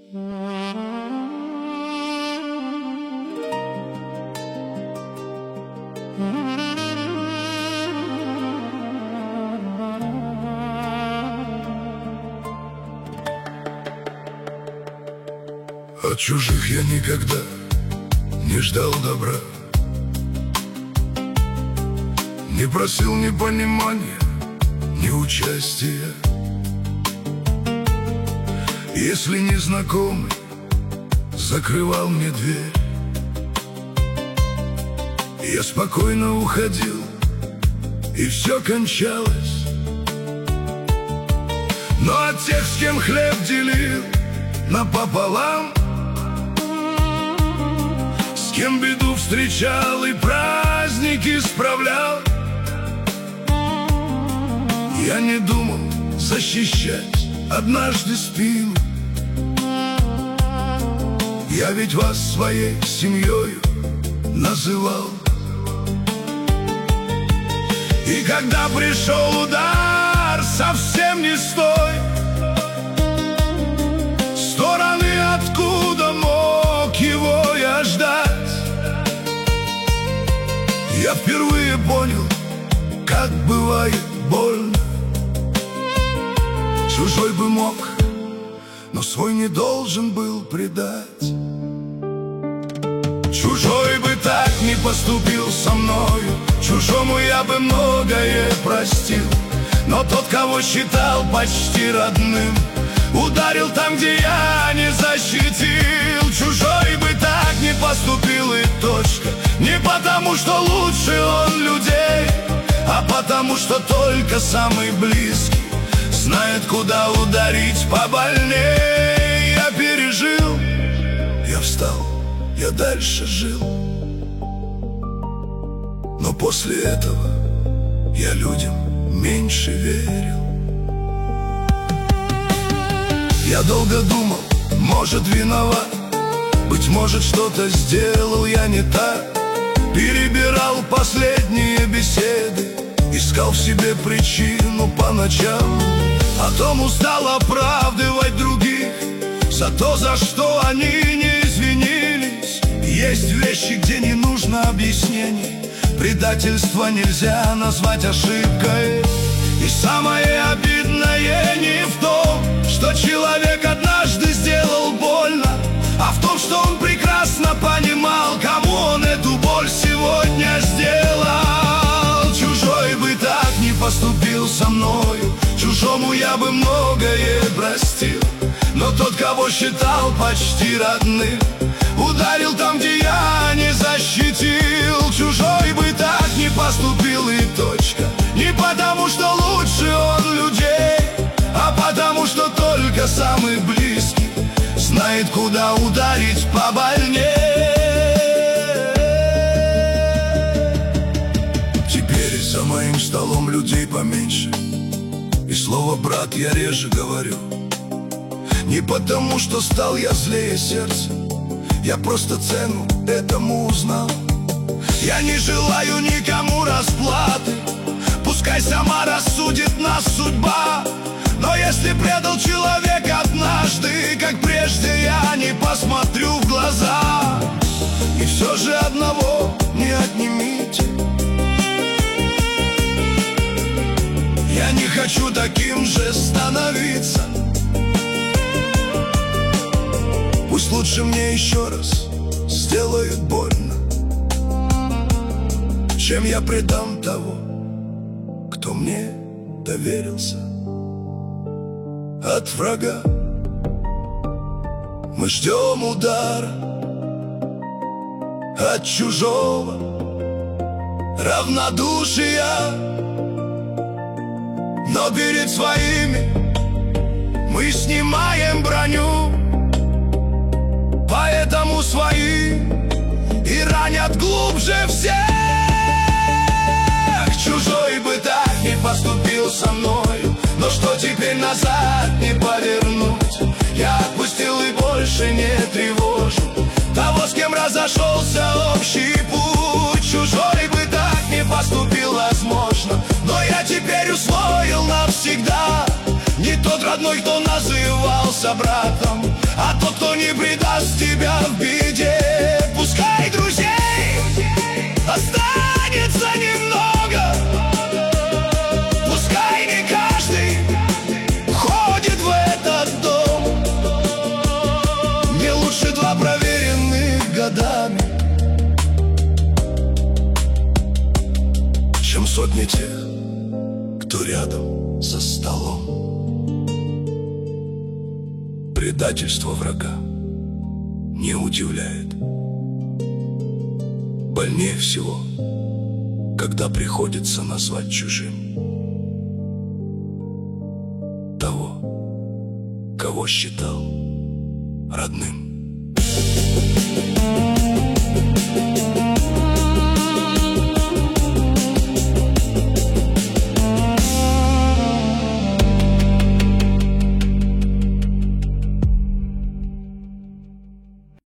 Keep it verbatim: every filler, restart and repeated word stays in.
От чужих я никогда не ждал добра, не просил ни понимания, ни участия. Если незнакомый закрывал мне дверь, я спокойно уходил, и все кончалось. Но от тех, с кем хлеб делил напополам, с кем беду встречал и праздники справлял, я не думал защищать однажды спину. Я ведь вас своей семьей называл. И когда пришел удар совсем не с той стороны, откуда мог его я ждать, я впервые понял, как бывает больно. Чужой бы мог, но свой не должен был предать. Чужой бы так не поступил со мною, чужому я бы многое простил. Но тот, кого считал почти родным, ударил там, где я не защитил. Чужой бы так не поступил, и точка. Не потому, что лучше он людей, а потому, что только самый близкий знает, куда ударить побольнее. Я пережил, я встал, я дальше жил. Но после этого я людям меньше верил. Я долго думал, может, виноват, быть может, что-то сделал я не так. Перебирал последние беседы, искал в себе причину по ночам. Потом устал оправдывать других за то, за что они не извинились. Есть вещи, где не нужно объяснений. Предательство нельзя назвать ошибкой. И самое обидное не в том, что человек однажды сделал больно, а в том, что он прекрасно понимал, кому он эту боль сегодня сделал. Чужой бы так не поступил со мною, чужому я бы многое простил. Но тот, кого считал почти родным, ударил там, где я не защитил. Чужой бы так не поступил, и точка. Не потому, что лучше он людей, а потому, что только самый близкий знает, куда ударить побольнее. Теперь за моим столом людей поменьше, и слово «брат» я реже говорю. Не потому, что стал я злее сердца, я просто цену этому узнал. Я не желаю никому расплаты, пускай сама рассудит нас судьба. Но если предал человека однажды, как прежде, я не посмотрю в глаза. И все же одного не отнимите. Я не хочу таким же становиться. Пусть лучше мне еще раз сделают больно, чем я предам того, кто мне доверился. От врага мы ждем удара, от чужого равнодушия. Но перед своими мы снимаем броню, поэтому свои и ранят глубже всех. Чужой бы так не поступил со мною, но что теперь назад не повернуть. Я отпустил и больше не тревожу того, с кем разошелся общий путь. Чужой бы так не поступил, возможно, но я теперь усвоил навсегда. Не тот родной, кто назывался братом, а тот, кто не предаст тебя в беде. Пускай друзей останется немного, пускай не каждый ходит в этот дом. Не лучше два проверенных годами, чем сотни тех, кто рядом за столом. Предательство врага не удивляет. Больнее всего, когда приходится назвать чужим того, кого считал родным.